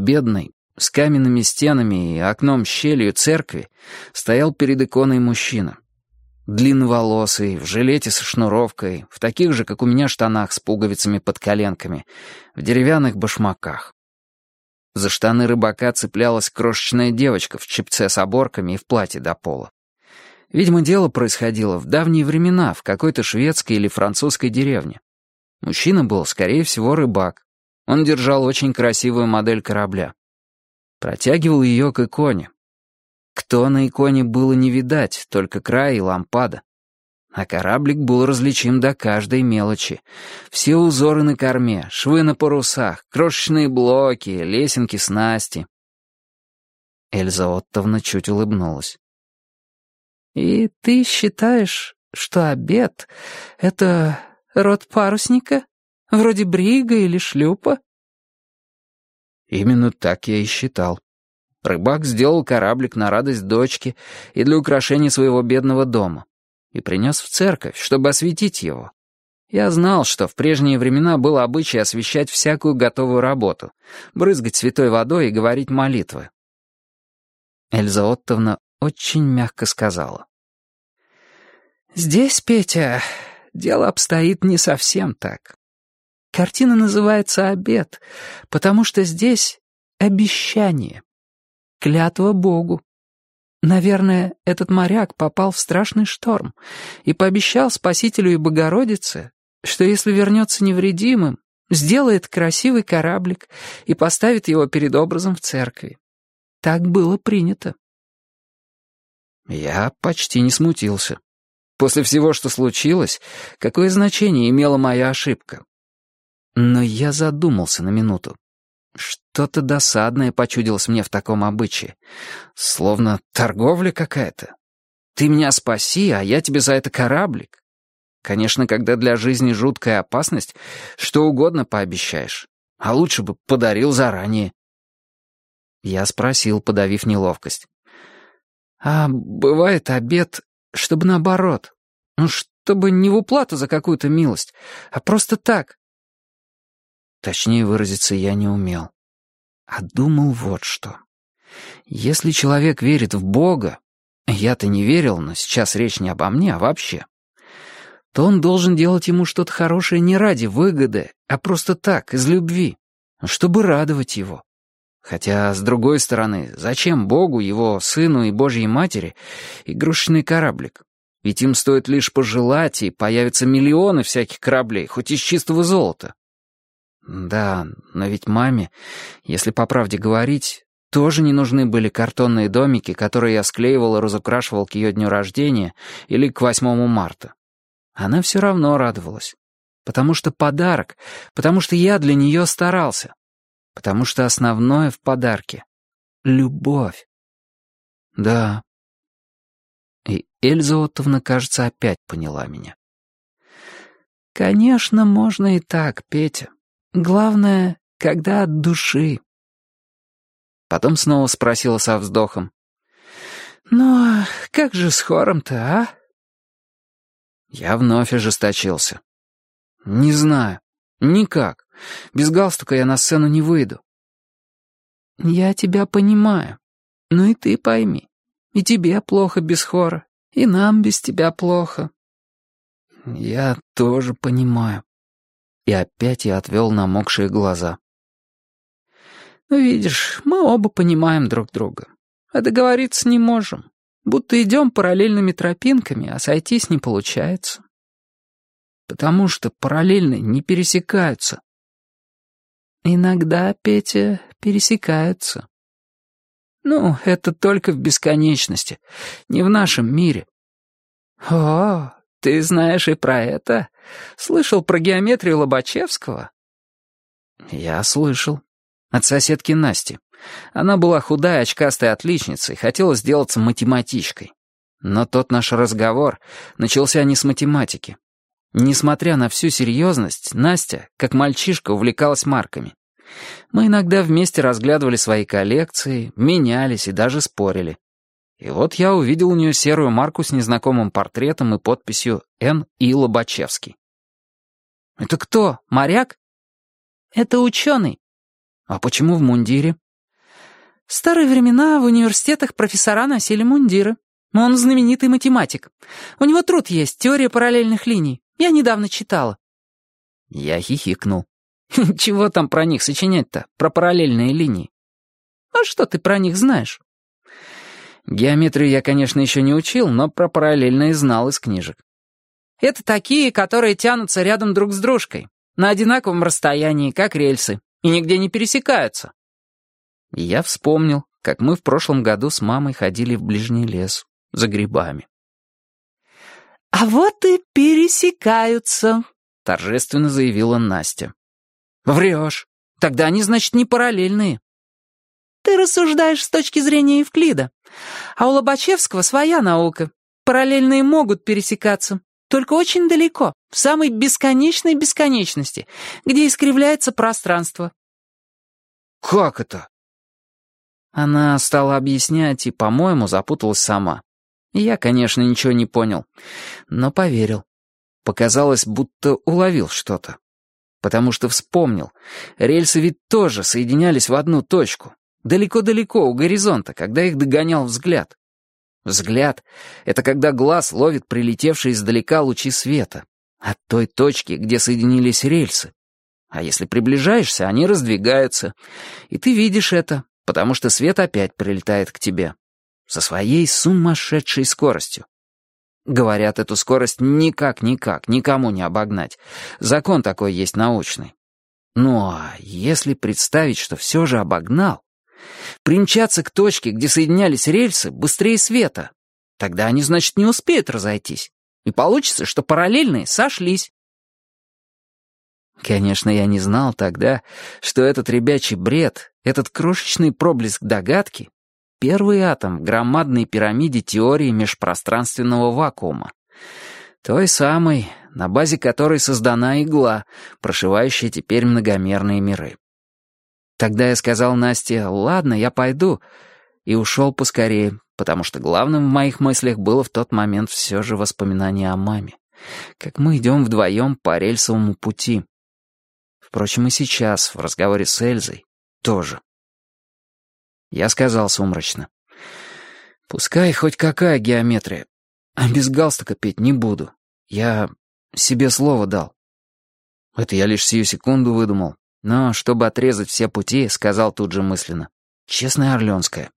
бедной, с каменными стенами и окном-щелью церкви стоял перед иконой мужчина. Длинноволосый, в жилете со шнуровкой, в таких же, как у меня, штанах с пуговицами под коленками, в деревянных башмаках. За штаны рыбака цеплялась крошечная девочка в чепце с оборками и в платье до пола. Видимо, дело происходило в давние времена в какой-то шведской или французской деревне. Мужчина был, скорее всего, рыбак. Он держал очень красивую модель корабля. Протягивал ее к иконе. Кто на иконе было не видать, только край и лампада. А кораблик был различим до каждой мелочи. Все узоры на корме, швы на парусах, крошечные блоки, лесенки, снасти. Эльза Оттовна чуть улыбнулась. «И ты считаешь, что обед — это род парусника? Вроде брига или шлюпа?» Именно так я и считал. Рыбак сделал кораблик на радость дочке и для украшения своего бедного дома. И принес в церковь, чтобы осветить его. Я знал, что в прежние времена было обычай освещать всякую готовую работу, брызгать святой водой и говорить молитвы. Эльза Оттовна очень мягко сказала. «Здесь, Петя, дело обстоит не совсем так. Картина называется «Обет», потому что здесь обещание, клятва Богу. Наверное, этот моряк попал в страшный шторм и пообещал Спасителю и Богородице, что если вернется невредимым, сделает красивый кораблик и поставит его перед образом в церкви. Так было принято». Я почти не смутился. После всего, что случилось, какое значение имела моя ошибка? Но я задумался на минуту. Что-то досадное почудилось мне в таком обычае. Словно торговля какая-то. Ты меня спаси, а я тебе за это кораблик. Конечно, когда для жизни жуткая опасность, что угодно пообещаешь. А лучше бы подарил заранее. Я спросил, подавив неловкость. А бывает обет, чтобы наоборот. Ну, чтобы не в уплату за какую-то милость, а просто так. Точнее выразиться я не умел. А думал вот что. Если человек верит в Бога, я-то не верил, но сейчас речь не обо мне, а вообще, то он должен делать ему что-то хорошее не ради выгоды, а просто так, из любви, чтобы радовать его. Хотя, с другой стороны, зачем Богу, его сыну и Божьей матери игрушечный кораблик? Ведь им стоит лишь пожелать, и появятся миллионы всяких кораблей, хоть из чистого золота. Да, но ведь маме, если по правде говорить, тоже не нужны были картонные домики, которые я склеивал и разукрашивал к ее дню рождения или к 8 марта. Она все равно радовалась. Потому что подарок, потому что я для нее старался. Потому что основное в подарке — любовь. Да. И Эльза Оттовна, кажется, опять поняла меня. Конечно, можно и так, Петя. Главное, когда от души. Потом снова спросила со вздохом. «Ну, как же с хором-то, а?» Я вновь ожесточился. «Не знаю. Никак. Без галстука я на сцену не выйду». «Я тебя понимаю. Ну и ты пойми. И тебе плохо без хора, и нам без тебя плохо». «Я тоже понимаю». И опять я отвел намокшие глаза. «Ну, видишь, мы оба понимаем друг друга, а договориться не можем. Будто идем параллельными тропинками, а сойтись не получается. Потому что параллельные не пересекаются». «Иногда, Петя, пересекаются. Ну, это только в бесконечности, не в нашем мире». «О, ты знаешь и про это? Слышал про геометрию Лобачевского?» «Я слышал. От соседки Насти. Она была худая, очкастая отличница и хотела сделаться математичкой. Но тот наш разговор начался не с математики. Несмотря на всю серьезность, Настя, как мальчишка, увлекалась марками. Мы иногда вместе разглядывали свои коллекции, менялись и даже спорили. И вот я увидел у нее серую марку с незнакомым портретом и подписью «Н. И. Лобачевский». «Это кто, моряк?» «Это ученый». «А почему в мундире?» В старые времена в университетах профессора носили мундиры. Он знаменитый математик. У него труд есть «Теория параллельных линий». Я недавно читала». Я хихикнул. Чего там про них сочинять-то, про параллельные линии? «А что ты про них знаешь?» Геометрию я, конечно, еще не учил, но про параллельные знал из книжек. «Это такие, которые тянутся рядом друг с дружкой, на одинаковом расстоянии, как рельсы, и нигде не пересекаются». И я вспомнил, как мы в прошлом году с мамой ходили в ближний лес за грибами. «А вот и пересекаются», — торжественно заявила Настя. «Врешь. Тогда они, значит, не параллельные». «Ты рассуждаешь с точки зрения Евклида. А у Лобачевского своя наука. Параллельные могут пересекаться, только очень далеко, в самой бесконечной бесконечности, где искривляется пространство». «Как это?» Она стала объяснять и, по-моему, запуталась сама. И я, конечно, ничего не понял, но поверил. Показалось, будто уловил что-то. Потому что вспомнил, рельсы ведь тоже соединялись в одну точку, далеко-далеко у горизонта, когда их догонял взгляд. Взгляд — это когда глаз ловит прилетевшие издалека лучи света от той точки, где соединились рельсы. А если приближаешься, они раздвигаются, и ты видишь это, потому что свет опять прилетает к тебе. Со своей сумасшедшей скоростью. Говорят, эту скорость никак никому не обогнать. Закон такой есть научный. Ну а если представить, что все же обогнал, примчаться к точке, где соединялись рельсы, быстрее света, тогда они, значит, не успеют разойтись. И получится, что параллельные сошлись. Конечно, я не знал тогда, что этот ребячий бред, этот крошечный проблеск догадки — первый атом в громадной пирамиде теории межпространственного вакуума. Той самой, на базе которой создана игла, прошивающая теперь многомерные миры. Тогда я сказал Насте: «Ладно, я пойду», и ушел поскорее, потому что главным в моих мыслях было в тот момент все же воспоминание о маме, как мы идем вдвоем по рельсовому пути. Впрочем, и сейчас, в разговоре с Эльзой, тоже. Я сказал сумрачно: «Пускай хоть какая геометрия, а без галстука петь не буду. Я себе слово дал». Это я лишь сию секунду выдумал, но, чтобы отрезать все пути, сказал тут же мысленно: «Честная Орленская».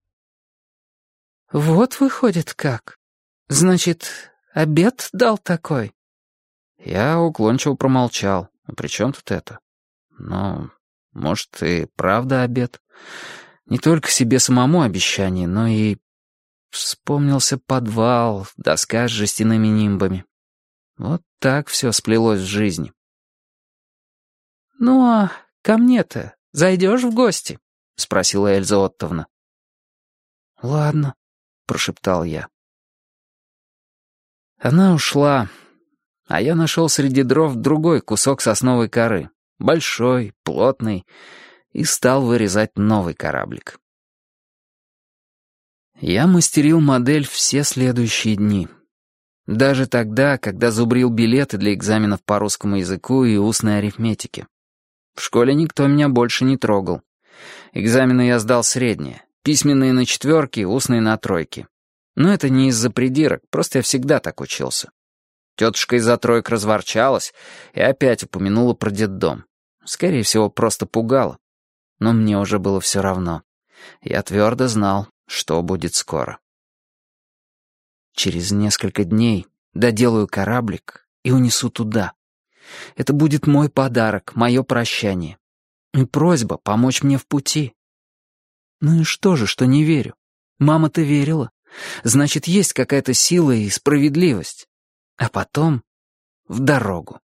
«Вот выходит как. Значит, обед дал такой?» Я уклончиво промолчал. «При чем тут это? Но, может, и правда обед. Не только себе самому обещание, но и...» Вспомнился подвал, доска с жестяными нимбами. Вот так все сплелось в жизни. «Ну а ко мне-то зайдешь в гости?» — спросила Эльза Оттовна. «Ладно», — прошептал я. Она ушла, а я нашел среди дров другой кусок сосновой коры, большой, плотный, и стал вырезать новый кораблик. Я мастерил модель все следующие дни. Даже тогда, когда зубрил билеты для экзаменов по русскому языку и устной арифметике. В школе никто меня больше не трогал. Экзамены я сдал средние, письменные на 4, устные на 3. Но это не из-за придирок, просто я всегда так учился. Тетушка из-за 3 разворчалась и опять упомянула про детдом. Скорее всего, просто пугала. Но мне уже было все равно. Я твердо знал, что будет скоро. Через несколько дней доделаю кораблик и унесу туда. Это будет мой подарок, мое прощание. И просьба помочь мне в пути. Ну и что же, что не верю? Мама-то верила. Значит, есть какая-то сила и справедливость. А потом в дорогу.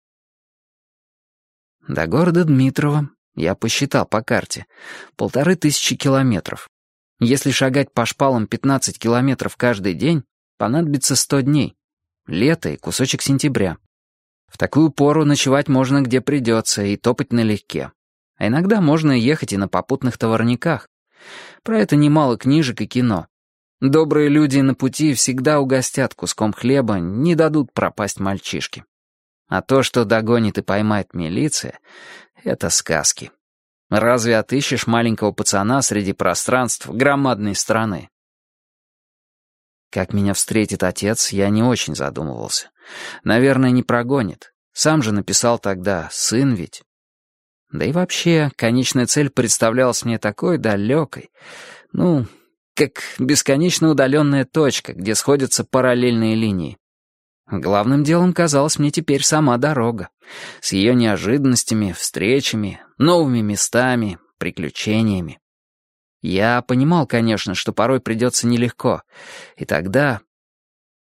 До города Дмитрово я посчитал по карте. 1500 километров. Если шагать по шпалам 15 километров каждый день, понадобится 100 дней. Лето и кусочек сентября. В такую пору ночевать можно где придется и топать налегке. А иногда можно ехать и на попутных товарниках. Про это немало книжек и кино. Добрые люди на пути всегда угостят куском хлеба, не дадут пропасть мальчишке. А то, что догонит и поймает милиция, это сказки. Разве отыщешь маленького пацана среди пространств громадной страны? Как меня встретит отец, я не очень задумывался. Наверное, не прогонит. Сам же написал тогда «сын ведь». Да и вообще, конечная цель представлялась мне такой далекой. Ну, как бесконечно удаленная точка, где сходятся параллельные линии. Главным делом казалась мне теперь сама дорога, с ее неожиданностями, встречами, новыми местами, приключениями. Я понимал, конечно, что порой придется нелегко, и тогда,